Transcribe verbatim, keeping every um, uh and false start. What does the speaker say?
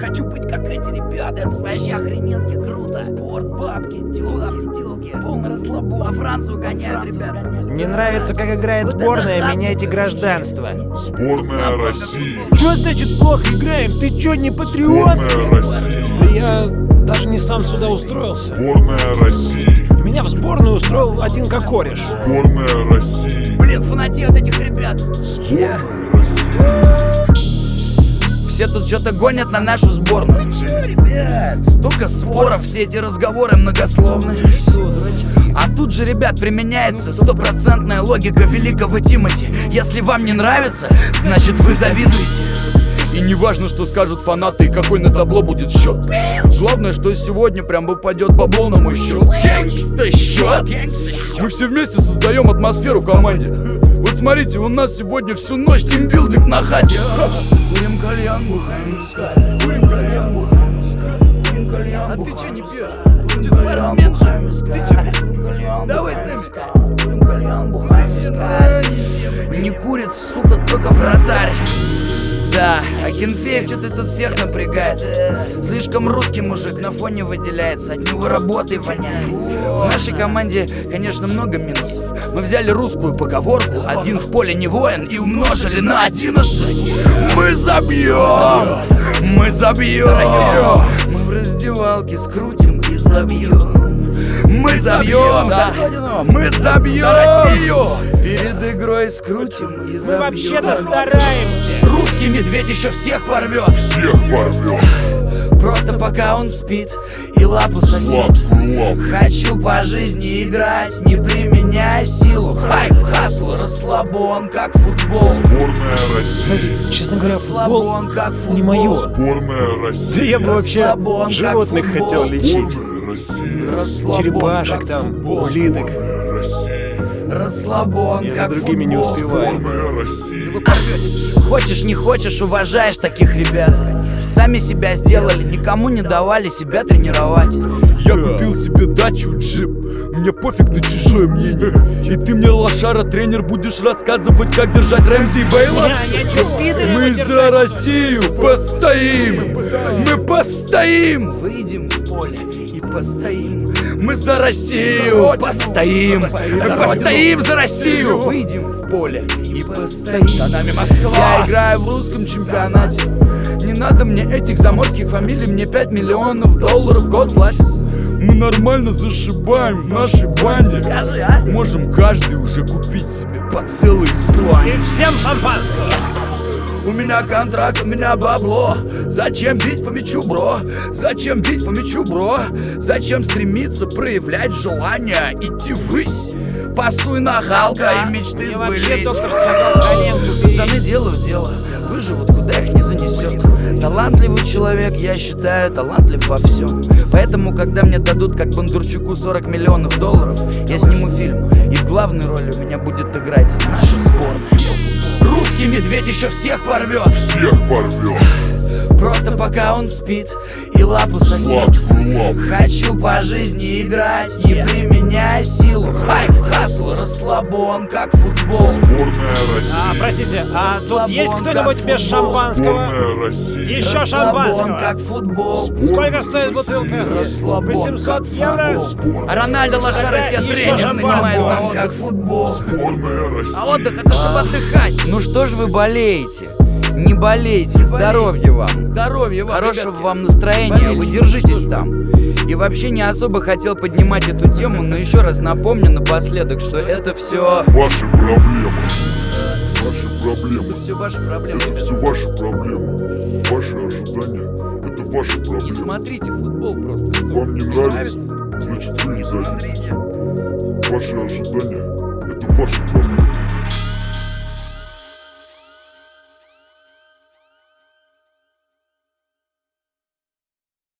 Хочу быть как эти ребята. Это вообще охрененски круто. Спорт, бабки, тёлки, тёлки. Полный расслабон. А Францию гоняют, ребята. Не нравится, как играет сборная, меняйте гражданство. Сборная России. Чё значит плохо играем? Ты чё, не патриот? Сборная России. Да я даже не сам сюда устроился. Сборная России. Меня в сборную устроил один кокореш. Сборная России. Блин, фанати от этих ребят. Сборная России. Все тут что-то гонят на нашу сборную. Столько споров, все эти разговоры многословны. А тут же, ребят, применяется стопроцентная логика великого Тимати. Если вам не нравится, значит вы завидуете. И не важно, что скажут фанаты и какой на табло будет счет. Главное, что сегодня прям выпадет бабло на мой счет. Гэнгста счет. Мы все вместе создаем атмосферу в команде. Вот смотрите, у нас сегодня всю ночь тимбилдинг на хате. Курим кальян, бухаем скаль. Курим кальян, бухаем скаль. Курим кальян, а ты че не пьешь? Ты спортсмен же? Ты че? Давай с нами. Курим кальян, бухаем скаль. Не курит, сука, только вратарь. Да, а Кенфеев что-то тут всех напрягает. Слишком русский мужик на фоне выделяется, от него работой воняет. В нашей команде, конечно, много минусов. Мы взяли русскую поговорку «один в поле не воин» и умножили на одиннадцать. Мы забьем, мы забьем, мы в раздевалке скрутим и забьем. Мы забьем, да, мы забьем Россию. Перед игрой скрутим и забьем. Мы вообще-то стараемся. Русский медведь еще всех порвет. Всех порвет. Просто пока он спит и лапу сосет. Хочу по жизни играть, не применяя силу. Хайп, хасл, расслабон, как футбол. Сборная России. Знаете, честно говоря, футбол Расслабон, как футбол. не мое. Сборная Да России. я бы вообще Расслабон, как животных футбол. хотел лечить. Сборная России. Расслабон, Черепашек как там, футбол. улиток. Сборная России. Расслабон, Я как за другими не футбол. успеваю. Сборная России. Вы порветесь. Хочешь, не хочешь, уважаешь таких ребят. Сами себя сделали, никому не давали себя тренировать. Я купил себе дачу, джип. Мне пофиг на чужое мнение. И ты мне, лошара, тренер, будешь рассказывать, как держать Рэмзи и Бейла? Мы за Россию постоим. Мы постоим. Выйдем в поле и постоим. Мы за Россию постоим. Мы постоим за Россию. Выйдем в поле и постоим. За нами Москва. Я играю в русском чемпионате. Не надо мне этих заморских фамилий. Мне пять миллионов долларов в год платится. Мы нормально зашибаем в нашей банде. Скажи, а? Можем каждый уже купить себе по целой слане. И всем шампанского. У меня контракт, у меня бабло. Зачем бить по мячу, бро? Зачем бить по мячу, бро? Зачем стремиться проявлять желание идти ввысь? Пасуй нахалка, и мечты Мне вообще сбылись. доктор сказал коленку бей. Пацаны делают дело, выживут, куда их не занесет. Талантливый человек, я считаю, талантлив во всем. Поэтому, когда мне дадут, как Бондарчуку, сорок миллионов долларов, я сниму фильм, и в главной роли у меня будет играть наша сборная. Русский медведь еще всех порвет. Всех порвет. Просто пока он спит и лапу сосет. Сладкую лапу. Хочу по жизни играть, не применяя силу. Хайп, хасл, расслабон, как футбол. Сборная России. А, простите, а тут Расслабон, есть как кто-нибудь без футбол. шампанского? Сборная России. Еще Расслабон, шампанского. как футбол. Сколько стоит бутылка? Расслабон, восемьсот как евро? футбол. А Рональдо лошара себе Еще тренер шампанского. нанимает на он, как футбол. Сборная России. А отдых это чтобы отдыхать. Ну что ж вы болеете? Не болейте, здоровья вам. Здоровья вам, Хорошего ребятки. вам настроения, вы Болейте. держитесь там. И вообще не особо хотел поднимать эту тему, но еще раз напомню напоследок, что это все... Ваши проблемы. Ваши проблемы. Это все ваши проблемы. Это все ваши проблемы. Ваши ожидания. Это ваши Не проблемы. смотрите футбол просто. что Вам не не нравится? Значит, вы не Не сзади. смотрите. Ваши ожидания. Это ваши проблемы.